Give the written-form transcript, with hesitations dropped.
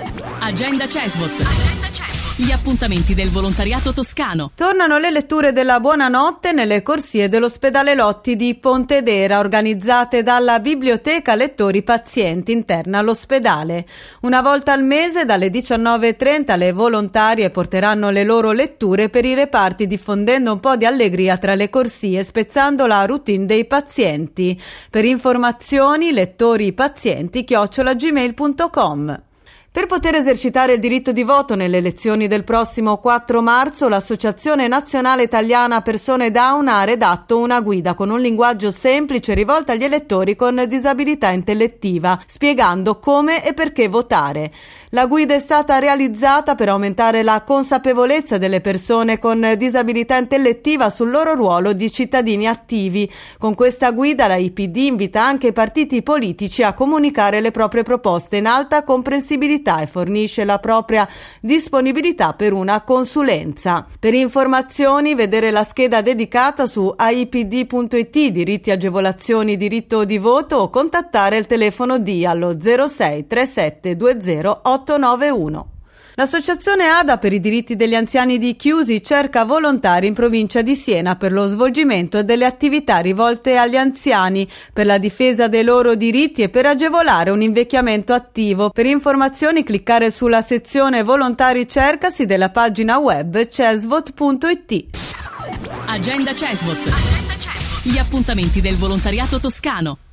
Agenda CESVOT. Gli appuntamenti del volontariato toscano. Tornano le letture della Buonanotte nelle corsie dell'ospedale Lotti di Pontedera, organizzate dalla Biblioteca Lettori Pazienti interna all'ospedale. Una volta al mese, dalle 19:30, le volontarie porteranno le loro letture per i reparti, diffondendo un po' di allegria tra le corsie, spezzando la routine dei pazienti. Per informazioni, lettoripazienti@gmail.com. Per poter esercitare il diritto di voto nelle elezioni del prossimo 4 marzo, l'Associazione Nazionale Italiana Persone Down ha redatto una guida con un linguaggio semplice rivolta agli elettori con disabilità intellettiva, spiegando come e perché votare. La guida è stata realizzata per aumentare la consapevolezza delle persone con disabilità intellettiva sul loro ruolo di cittadini attivi. Con questa guida la IPD invita anche i partiti politici a comunicare le proprie proposte in alta comprensibilità e fornisce la propria disponibilità per una consulenza. Per informazioni, vedere la scheda dedicata su aipd.it, diritti, agevolazioni, diritto di voto, o contattare il telefono D allo 06 37 20 891. L'Associazione ADA per i diritti degli anziani di Chiusi cerca volontari in provincia di Siena per lo svolgimento delle attività rivolte agli anziani, per la difesa dei loro diritti e per agevolare un invecchiamento attivo. Per informazioni cliccare sulla sezione Volontari cercasi della pagina web cesvot.it. Agenda CESVOT. Gli appuntamenti del volontariato toscano.